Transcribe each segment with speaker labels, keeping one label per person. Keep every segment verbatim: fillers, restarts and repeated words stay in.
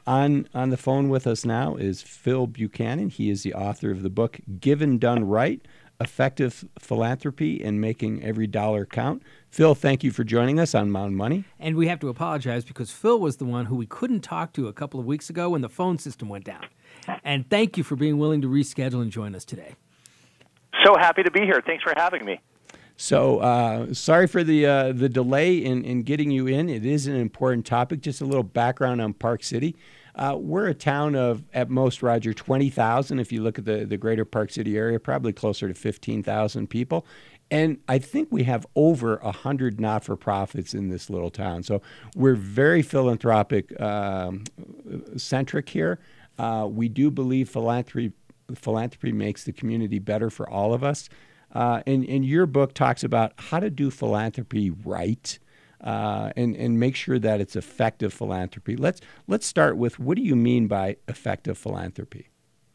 Speaker 1: on, on the phone with us now is Phil Buchanan. He is the author of the book, Given Done Right, Effective Philanthropy and Making Every Dollar Count. Phil, thank you for joining us on Mountain Money.
Speaker 2: And we have to apologize because Phil was the one who we couldn't talk to a couple of weeks ago when the phone system went down. And thank you for being willing to reschedule and join us today.
Speaker 3: So happy to be here. Thanks for having me.
Speaker 1: So uh, sorry for the uh, the delay in, in getting you in. It is an important topic. Just a little background on Park City. Uh, we're a town of, at most, Roger, twenty thousand. If you look at the, the greater Park City area, probably closer to fifteen thousand people. And I think we have over one hundred not-for-profits in this little town. So we're very philanthropic um, centric here. Uh, we do believe philanthropy philanthropy makes the community better for all of us. Uh, and, and your book talks about how to do philanthropy right uh, and, and make sure that it's effective philanthropy. Let's let's start with, what do you mean by effective philanthropy?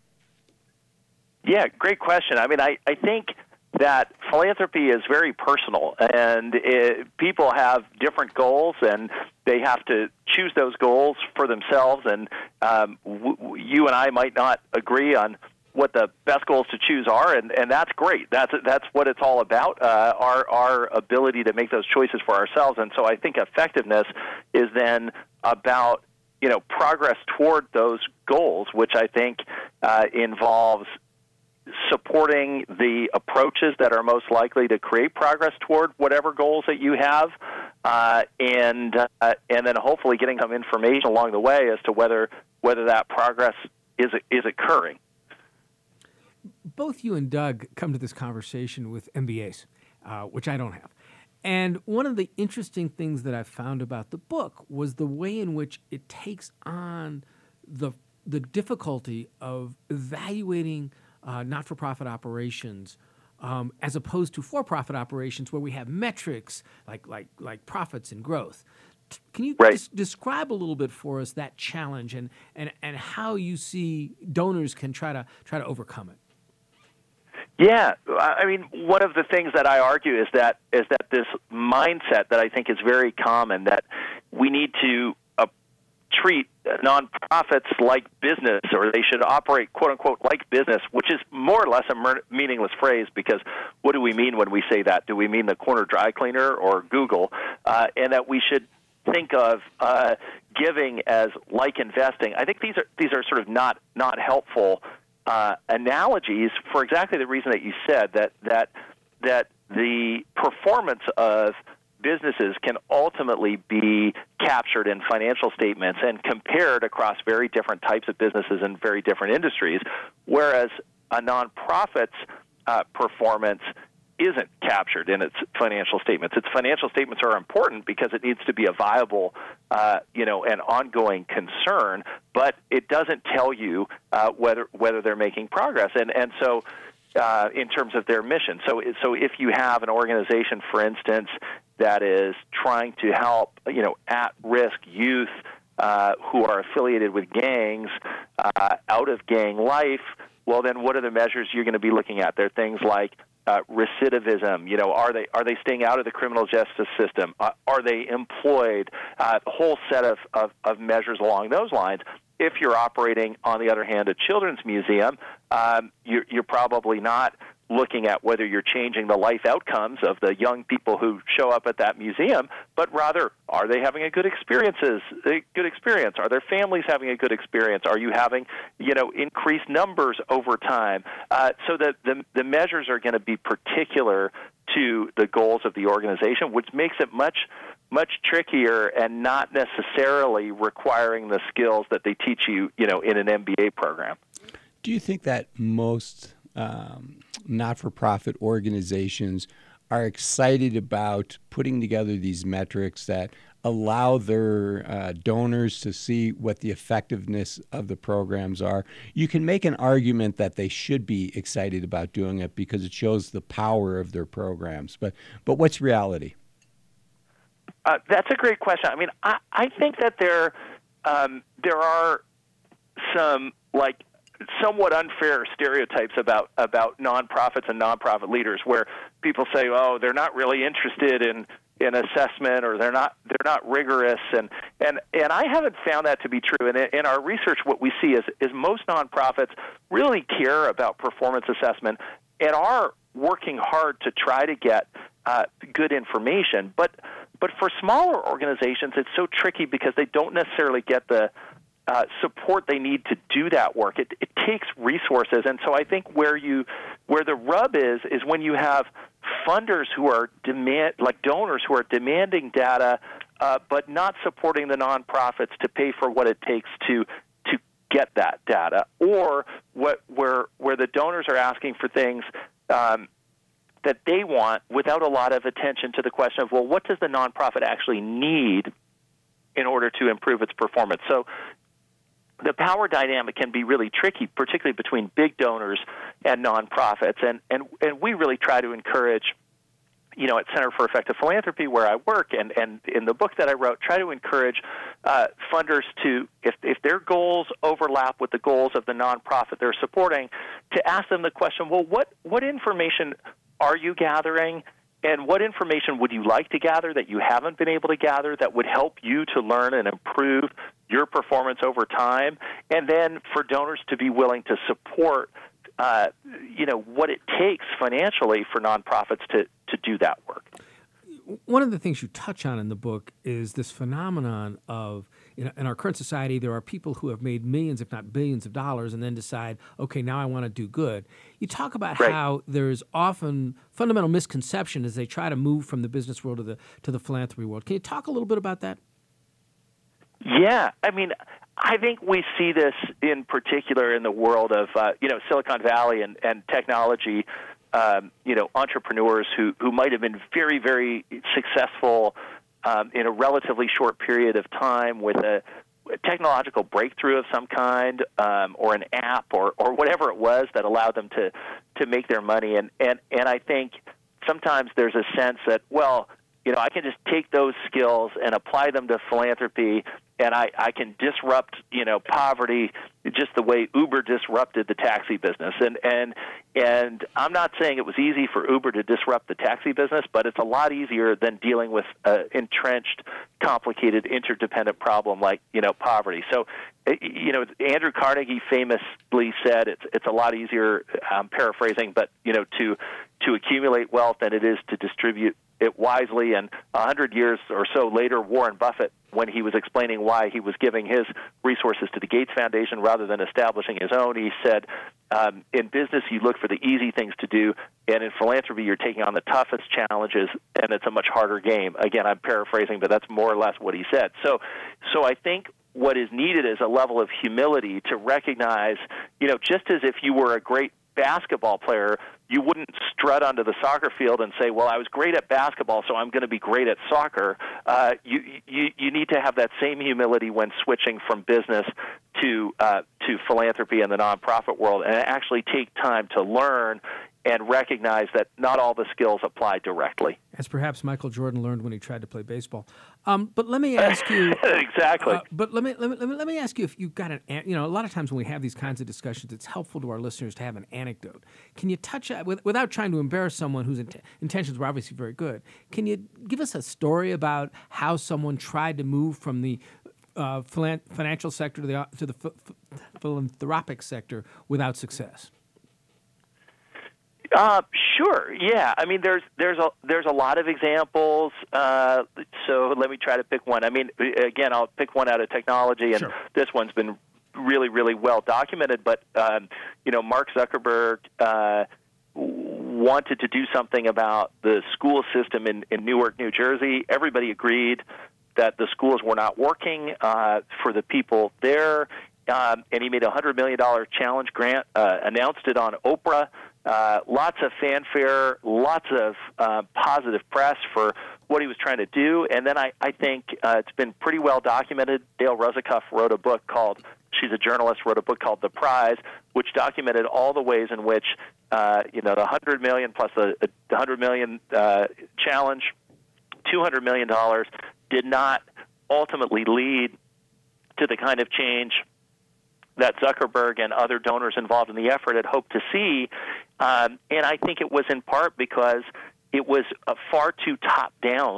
Speaker 3: Yeah, great question. I mean, I, I think that philanthropy is very personal, and it, people have different goals, and they have to choose those goals for themselves. And um, w- w- you and I might not agree on what the best goals to choose are, and, and that's great. That's that's what it's all about, uh, our our ability to make those choices for ourselves. And so I think effectiveness is then about, you know, progress toward those goals, which I think uh, involves supporting the approaches that are most likely to create progress toward whatever goals that you have, uh, and uh, and then hopefully getting some information along the way as to whether whether that progress is is occurring.
Speaker 2: Both you and Doug come to this conversation with M B As, uh, which I don't have. And one of the interesting things that I found about the book was the way in which it takes on the the difficulty of evaluating uh, not-for-profit operations um, as opposed to for-profit operations where we have metrics like like like profits and growth. Can you
Speaker 3: right.
Speaker 2: des- describe a little bit for us that challenge and, and, and how you see donors can try to try to overcome it?
Speaker 3: Yeah, I mean, one of the things that I argue is that is that this mindset that I think is very common, that we need to uh, treat nonprofits like business, or they should operate, quote unquote, like business, which is more or less a mer- meaningless phrase, because what do we mean when we say that? Do we mean the corner dry cleaner or Google? Uh, and that we should think of uh, giving as like investing. I think these are these are sort of not not helpful Uh, analogies for exactly the reason that you said, that that that the performance of businesses can ultimately be captured in financial statements and compared across very different types of businesses and very different industries, whereas a nonprofit's uh, performance isn't captured in its financial statements. Its financial statements are important because it needs to be a viable, uh, you know, an ongoing concern, but it doesn't tell you uh, whether whether they're making progress. And and so, uh, in terms of their mission, so so if you have an organization, for instance, that is trying to help, you know, at-risk youth uh, who are affiliated with gangs uh, out of gang life, well, then what are the measures you're going to be looking at? They're things like Uh, recidivism, you know, are they are they staying out of the criminal justice system? Uh, are they employed? Uh, a whole set of, of, of measures along those lines. If you're operating, on the other hand, a children's museum, um, you're, you're probably not looking at whether you're changing the life outcomes of the young people who show up at that museum, but rather, are they having a good experiences? A good experience? Are their families having a good experience? Are you having, you know, increased numbers over time? Uh, so that the the measures are going to be particular to the goals of the organization, which makes it much much trickier and not necessarily requiring the skills that they teach you, you know, in an M B A program.
Speaker 1: Do you think that most um, not-for-profit organizations are excited about putting together these metrics that allow their uh, donors to see what the effectiveness of the programs are? You can make an argument that they should be excited about doing it because it shows the power of their programs. But but what's reality?
Speaker 3: Uh, that's a great question. I mean, I, I think that there um, there are some, like, somewhat unfair stereotypes about, about nonprofits and nonprofit leaders, where people say, oh, they're not really interested in in assessment, or they're not they're not rigorous, and and and I haven't found that to be true. And in our research, what we see is is most nonprofits really care about performance assessment and are working hard to try to get uh, good information. But but for smaller organizations, it's so tricky because they don't necessarily get the uh, support they need to do that work. It, it takes resources, and so I think where you where the rub is is when you have funders who are demand like donors who are demanding data, uh, but not supporting the nonprofits to pay for what it takes to to get that data, or what where where the donors are asking for things Um, that they want without a lot of attention to the question of, well, what does the nonprofit actually need in order to improve its performance? So the power dynamic can be really tricky, particularly between big donors and nonprofits. And, and, and we really try to encourage, you know, at Center for Effective Philanthropy, where I work, and, and in the book that I wrote, try to encourage uh, funders to, if, if their goals overlap with the goals of the nonprofit they're supporting, to ask them the question, well, what, what information are you gathering, and what information would you like to gather that you haven't been able to gather that would help you to learn and improve your performance over time? And then for donors to be willing to support Uh, you know, what it takes financially for nonprofits to, to do that work.
Speaker 2: One of the things you touch on in the book is this phenomenon of, in, in our current society, there are people who have made millions, if not billions of dollars, and then decide, okay, now I want to do good. You talk about
Speaker 3: right.
Speaker 2: how there's often fundamental misconception as they try to move from the business world to the to the philanthropy world. Can you talk a little bit about that?
Speaker 3: Yeah, I mean, I think we see this in particular in the world of, uh, you know, Silicon Valley and, and technology, um, you know, entrepreneurs who, who might have been very, very successful um, in a relatively short period of time with a, a technological breakthrough of some kind, um, or an app or, or whatever it was that allowed them to, to make their money. And, and, and I think sometimes there's a sense that, well, you know, I can just take those skills and apply them to philanthropy, and I, I can disrupt, you know, poverty just the way Uber disrupted the taxi business. And, and and I'm not saying it was easy for Uber to disrupt the taxi business, but it's a lot easier than dealing with an entrenched, complicated, interdependent problem like, you know, poverty. So, you know, Andrew Carnegie famously said it's it's a lot easier, I'm paraphrasing, but, you know, to to accumulate wealth than it is to distribute it wisely. And a hundred years or so later, Warren Buffett, when he was explaining why he was giving his resources to the Gates Foundation rather than establishing his own, he said, um, in business, you look for the easy things to do, and in philanthropy, you're taking on the toughest challenges, and it's a much harder game. Again, I'm paraphrasing, but that's more or less what he said. So, so I think what is needed is a level of humility to recognize, you know, just as if you were a great basketball player, you wouldn't strut onto the soccer field and say, well, I was great at basketball, so I'm going to be great at soccer. Uh, you, you you need to have that same humility when switching from business to uh, to philanthropy in the nonprofit world, and actually take time to learn and recognize that not all the skills apply directly.
Speaker 2: As perhaps Michael Jordan learned when he tried to play baseball. Um, but let me ask you
Speaker 3: exactly.
Speaker 2: Uh, but let me, let me let me let me ask you if you've got an you know a lot of times when we have these kinds of discussions, it's helpful to our listeners to have an anecdote. Can you touch uh, with, without trying to embarrass someone whose int- intentions were obviously very good? Can you give us a story about how someone tried to move from the uh, philan- financial sector to the to the ph- philanthropic sector without success?
Speaker 3: Uh, sure. Yeah. I mean, there's there's a there's a lot of examples. Uh, so let me try to pick one. I mean, again, I'll pick one out of technology, and
Speaker 2: sure.
Speaker 3: This one's been really, really well documented. But um, you know, Mark Zuckerberg uh, wanted to do something about the school system in, in Newark, New Jersey. Everybody agreed that the schools were not working uh, for the people there, um, and he made a hundred million dollar challenge grant, uh, announced it on Oprah. Uh, lots of fanfare, lots of uh, positive press for what he was trying to do. And then I, I think uh, it's been pretty well documented. Dale Ruzikoff wrote a book called, she's a journalist, wrote a book called The Prize, which documented all the ways in which, uh, you know, the one hundred million dollars plus the, the one hundred million dollars uh, challenge, two hundred million dollars, did not ultimately lead to the kind of change that Zuckerberg and other donors involved in the effort had hoped to see. Um, and I think it was in part because it was uh, far too top-down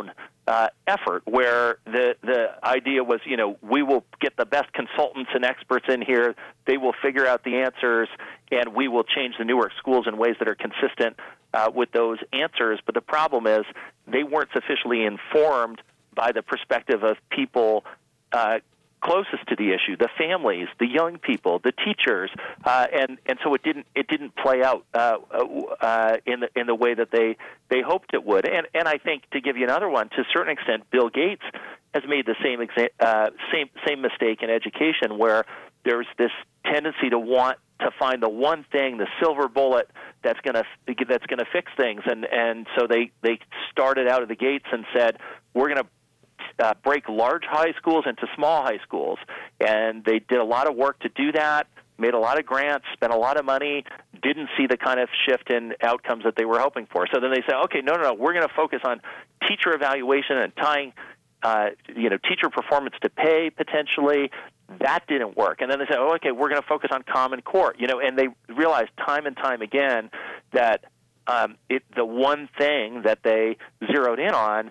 Speaker 3: uh, effort where the the idea was, you know, we will get the best consultants and experts in here. They will figure out the answers, and we will change the Newark schools in ways that are consistent uh, with those answers. But the problem is they weren't sufficiently informed by the perspective of people uh, closest to the issue, the families, the young people, the teachers, uh, and and so it didn't it didn't play out uh, uh, in the in the way that they they hoped it would. And and I think, to give you another one, to a certain extent, Bill Gates has made the same exa- uh, same same mistake in education, where there's this tendency to want to find the one thing, the silver bullet that's going to that's going to fix things, and and so they they started out of the gates and said, we're going to Uh, break large high schools into small high schools. And they did a lot of work to do that, made a lot of grants, spent a lot of money, didn't see the kind of shift in outcomes that they were hoping for. So then they said, okay, no, no, no, we're going to focus on teacher evaluation and tying uh, you know, teacher performance to pay, potentially. That didn't work. And then they said, oh, okay, we're going to focus on Common Core. You know, and they realized time and time again that um, it, the one thing that they zeroed in on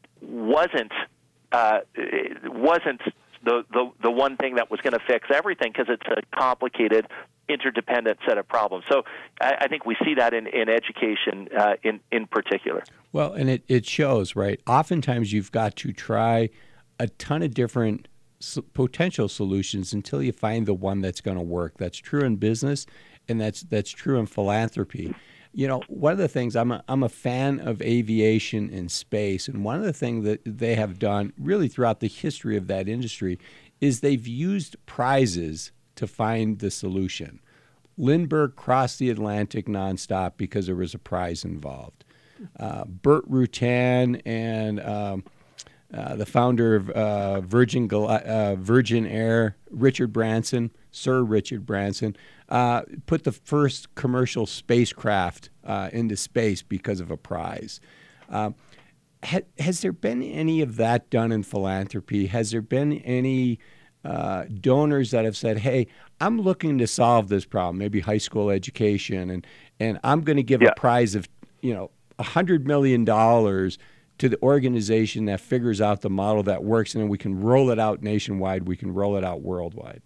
Speaker 3: wasn't Uh, it wasn't the, the the one thing that was going to fix everything, because it's a complicated, interdependent set of problems. So I, I think we see that in, in education uh, in, in particular.
Speaker 1: Well, and it, it shows, right? Oftentimes you've got to try a ton of different s- potential solutions until you find the one that's going to work. That's true in business, and that's that's true in philanthropy. You know, one of the things, I'm a, I'm a fan of aviation and space, and one of the things that they have done really throughout the history of that industry is they've used prizes to find the solution. Lindbergh crossed the Atlantic nonstop because there was a prize involved. Uh, Burt Rutan and um, uh, the founder of uh, Virgin uh, Virgin Air, Richard Branson, Sir Richard Branson, uh, put the first commercial spacecraft uh, into space because of a prize. Uh, ha- has there been any of that done in philanthropy? Has there been any uh, donors that have said, hey, I'm looking to solve this problem, maybe high school education, and, and I'm going to give
Speaker 3: yeah.
Speaker 1: a prize of, you know, one hundred million dollars to the organization that figures out the model that works, and then we can roll it out nationwide, we can roll it out worldwide?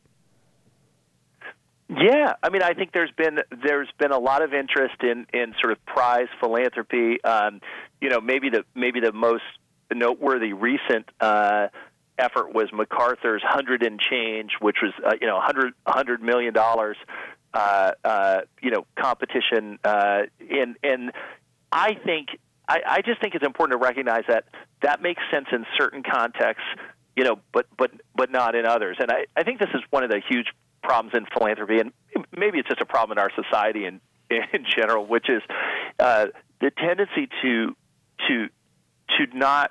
Speaker 3: Yeah, I mean, I think there's been there's been a lot of interest in, in sort of prize philanthropy. Um, you know, maybe the maybe the most noteworthy recent uh, effort was MacArthur's hundred and change, which was uh, you know hundred hundred million dollars. Uh, uh, you know, competition, uh, and and I think I, I just think it's important to recognize that that makes sense in certain contexts. You know, but but but not in others. And I, I think this is one of the huge problems in philanthropy, and maybe it's just a problem in our society in, in general, which is uh, the tendency to to to not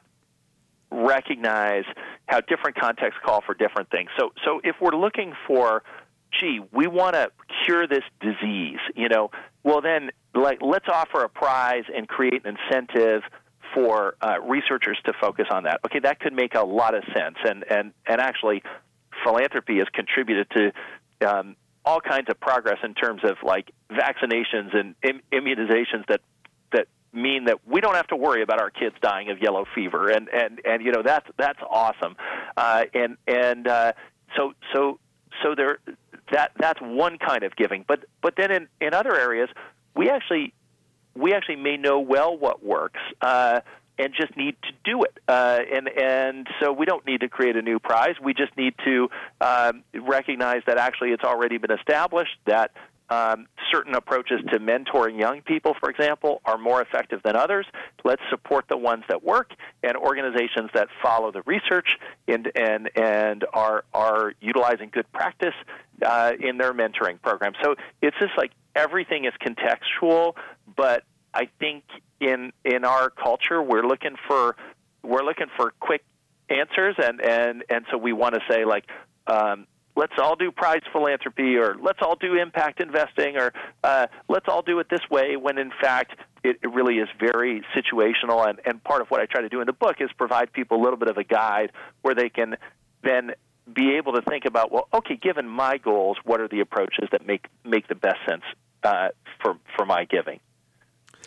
Speaker 3: recognize how different contexts call for different things. So, so if we're looking for, gee, we want to cure this disease, you know, well then, like, let's offer a prize and create an incentive for uh, researchers to focus on that. Okay, that could make a lot of sense, and and and actually, philanthropy has contributed to um, all kinds of progress in terms of like vaccinations and im- immunizations that that mean that we don't have to worry about our kids dying of yellow fever, and and, and you know that's that's awesome, uh, and and uh, so so so there that that's one kind of giving, but but then in, in other areas we actually we actually may know well what works. Uh, and just need to do it. Uh, and and so we don't need to create a new prize. We just need to um, recognize that actually it's already been established that um, certain approaches to mentoring young people, for example, are more effective than others. Let's support the ones that work, and organizations that follow the research and and, and are, are utilizing good practice uh, in their mentoring program. So it's just like everything is contextual, but I think in in our culture we're looking for we're looking for quick answers, and, and, and so we want to say like um, let's all do prize philanthropy, or let's all do impact investing, or uh, let's all do it this way, when in fact it, it really is very situational. And, and part of what I try to do in the book is provide people a little bit of a guide where they can then be able to think about, well, okay, given my goals, what are the approaches that make make the best sense uh, for for my giving?
Speaker 1: It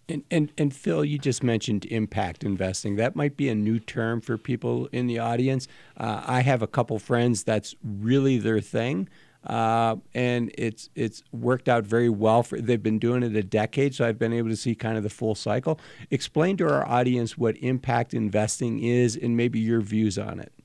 Speaker 1: And, and and Phil, you just mentioned impact investing. That might be a new term for people in the audience. Uh, I have a couple friends that's really their thing, uh, and it's it's worked out very well. For they've been doing it a decade, so I've been able to see kind of the full cycle. Explain to our audience what impact investing is, and maybe your views on it.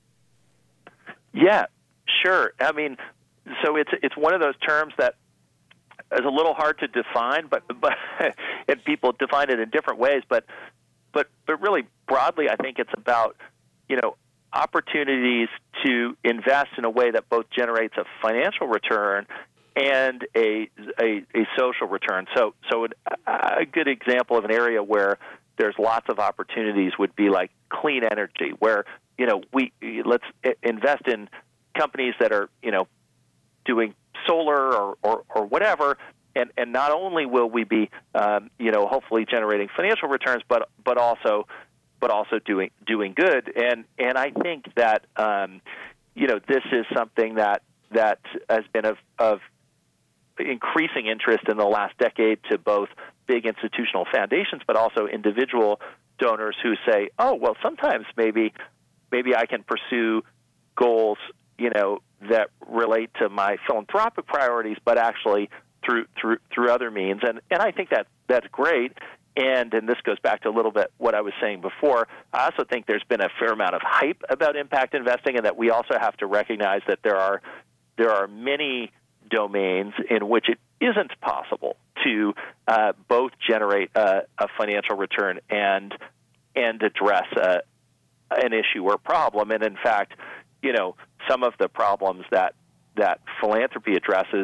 Speaker 3: Yeah, sure. I mean, so it's it's one of those terms that is a little hard to define, but but and people define it in different ways. But but but really broadly, I think it's about you know opportunities to invest in a way that both generates a financial return and a a, a social return. So so a good example of an area where there's lots of opportunities would be like clean energy, where you know we let's invest in companies that are you know doing solar or, or, or whatever, and, and not only will we be, um, you know, hopefully generating financial returns, but but also, but also doing doing good. And and I think that um, you know this is something that that has been of of increasing interest in the last decade to both big institutional foundations, but also individual donors who say, oh well, sometimes maybe maybe I can pursue goals, you know, that relate to my philanthropic priorities, but actually through through through other means, and and I think that that's great. And and this goes back to a little bit what I was saying before. I also think there's been a fair amount of hype about impact investing, and that we also have to recognize that there are there are many domains in which it isn't possible to uh, both generate a, a financial return and and address a, an issue or problem. And in fact, you know, some of the problems that that philanthropy addresses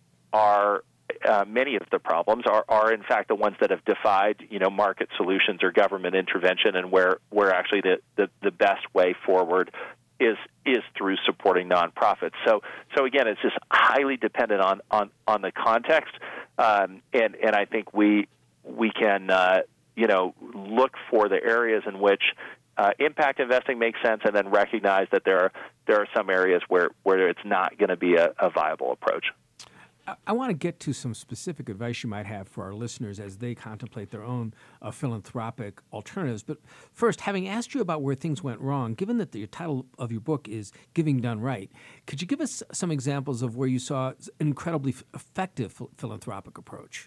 Speaker 3: are uh, many of the problems are, are in fact the ones that have defied you know market solutions or government intervention, and where where actually the, the, the best way forward is is through supporting nonprofits. So so again, it's just highly dependent on on, on the context, um, and and I think we we can uh, you know look for the areas in which Uh, impact investing makes sense, and then recognize that there are there are some areas where, where it's not going to be a, a viable approach.
Speaker 2: I, I want to get to some specific advice you might have for our listeners as they contemplate their own uh, philanthropic alternatives. But first, having asked you about where things went wrong, given that the title of your book is Giving Done Right, could you give us some examples of where you saw an incredibly f- effective ph- philanthropic approach?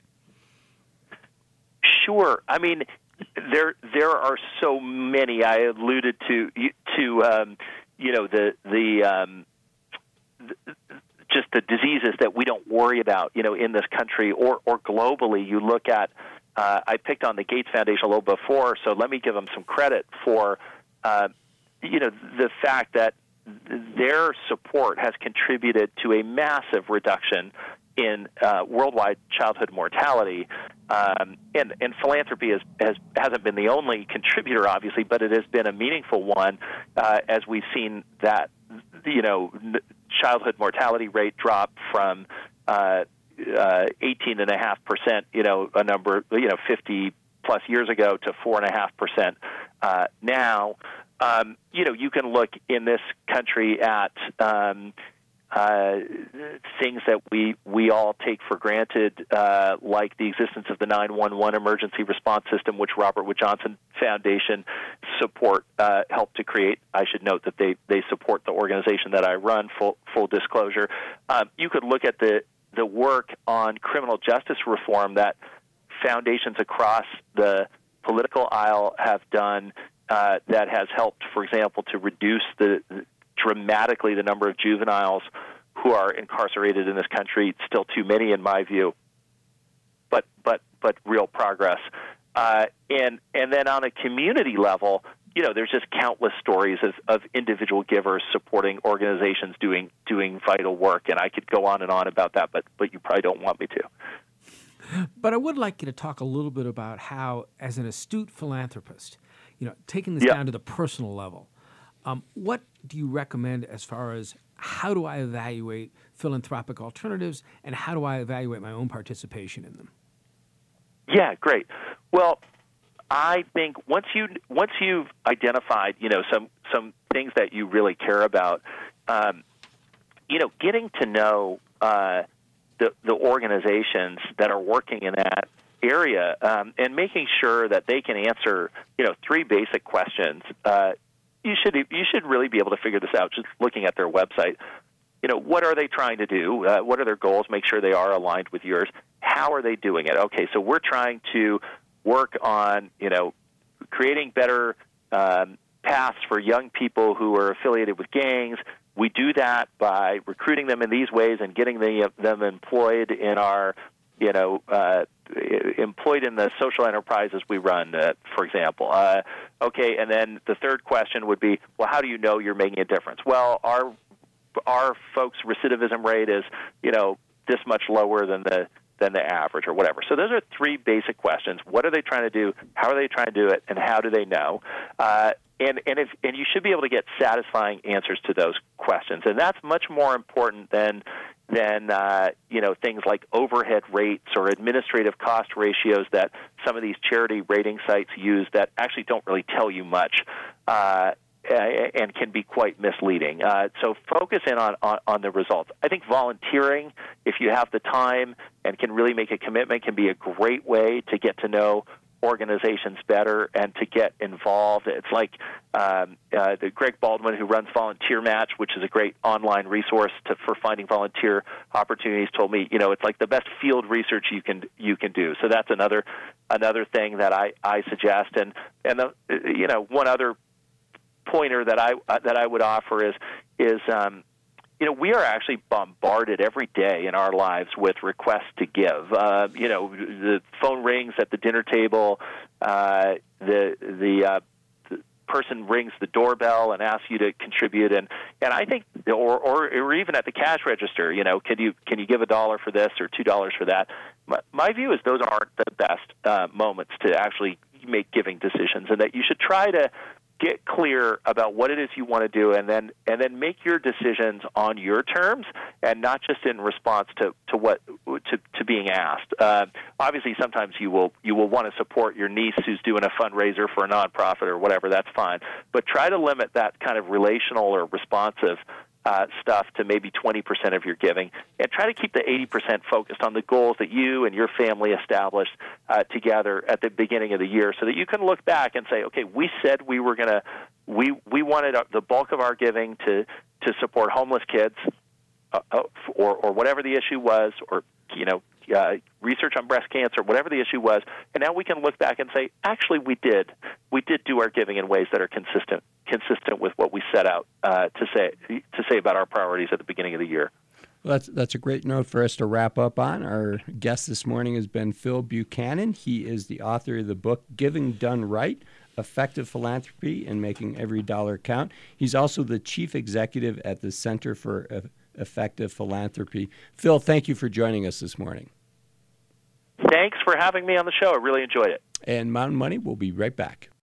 Speaker 3: Sure. I mean, There, there are so many. I alluded to to um, you know the the, um, the just the diseases that we don't worry about, you know, in this country or or globally. You look at. Uh, I picked on the Gates Foundation a little before, so let me give them some credit for uh, you know the fact that their support has contributed to a massive reduction in uh, worldwide childhood mortality, um, and, and philanthropy has, has, hasn't been the only contributor, obviously, but it has been a meaningful one uh, as we've seen that, you know, childhood mortality rate drop from uh, uh, eighteen point five percent, you know, a number, you know, fifty plus years ago to four point five percent uh, now. Um, you know, you can look in this country at um, Uh, things that we, we all take for granted, uh, like the existence of the nine one one emergency response system, which Robert Wood Johnson Foundation support uh, helped to create. I should note that they, they support the organization that I run, full, full disclosure. Um, you could look at the, the work on criminal justice reform that foundations across the political aisle have done uh, that has helped, for example, to reduce the dramatically the number of juveniles who are incarcerated in this country. Still too many, in my view, but but but real progress. Uh, and and then on a community level, you know, there's just countless stories of, of individual givers supporting organizations doing doing vital work, and I could go on and on about that, but but you probably don't want me to.
Speaker 2: But I would like you to talk a little bit about how, as an astute philanthropist, you know, taking this
Speaker 3: yep.
Speaker 2: down to the personal level, um, what do you recommend as far as how do I evaluate philanthropic alternatives and how do I evaluate my own participation in them?
Speaker 3: Yeah, great. Well, I think once you once you've identified, you know, some some things that you really care about, um, you know, getting to know uh, the the organizations that are working in that area, um, and making sure that they can answer, you know, three basic questions. Uh, you should you should really be able to figure this out just looking at their website. You know, what are they trying to do? Uh, what are their goals? Make sure they are aligned with yours. How are they doing it? Okay, so we're trying to work on, you know, creating better um, paths for young people who are affiliated with gangs. We do that by recruiting them in these ways and getting the, them employed in our, you know, uh, employed in the social enterprises we run, uh, for example. Uh, okay, and then the third question would be, well, how do you know you're making a difference? Well, our our folks' recidivism rate is, you know, this much lower than the than the average or whatever. So those are three basic questions. What are they trying to do? How are they trying to do it? And how do they know? Uh, and and if and you should be able to get satisfying answers to those questions. And that's much more important than than uh, you know, things like overhead rates or administrative cost ratios that some of these charity rating sites use that actually don't really tell you much. Uh, and can be quite misleading. Uh, so focus in on, on, on the results. I think volunteering, if you have the time and can really make a commitment, can be a great way to get to know organizations better and to get involved. It's like um, uh, the Greg Baldwin, who runs Volunteer Match, which is a great online resource to, for finding volunteer opportunities, told me, you know, it's like the best field research you can you can do. So that's another another thing that I, I suggest. And and the, you know, one other pointer that I uh, that I would offer is is um, you know, we are actually bombarded every day in our lives with requests to give. Uh, you know, the phone rings at the dinner table, uh, the the, uh, the person rings the doorbell and asks you to contribute, and, and I think, or, or or even at the cash register, you know, can you can you give a dollar for this or two dollars for that? My, my view is those aren't the best uh, moments to actually make giving decisions, and that you should try to get clear about what it is you want to do, and then and then make your decisions on your terms, and not just in response to, to what to, to being asked. Uh, obviously, sometimes you will you will want to support your niece who's doing a fundraiser for a nonprofit or whatever. That's fine, but try to limit that kind of relational or responsive Uh, stuff to maybe twenty percent of your giving, and try to keep the eighty percent focused on the goals that you and your family established uh, together at the beginning of the year, so that you can look back and say, okay, we said we were going to, we we wanted the bulk of our giving to, to support homeless kids, uh, or or whatever the issue was, or, you know, Uh, research on breast cancer, whatever the issue was, and now we can look back and say, actually, we did, we did do our giving in ways that are consistent, consistent with what we set out uh, to say to say about our priorities at the beginning of the year.
Speaker 1: Well, that's that's a great note for us to wrap up on. Our guest this morning has been Phil Buchanan. He is the author of the book Giving Done Right: Effective Philanthropy and Making Every Dollar Count. He's also the chief executive at the Center for Effective Philanthropy. Phil, thank you for joining us this morning.
Speaker 3: Thanks for having me on the show. I really enjoyed it.
Speaker 1: And Mountain Money will be right back.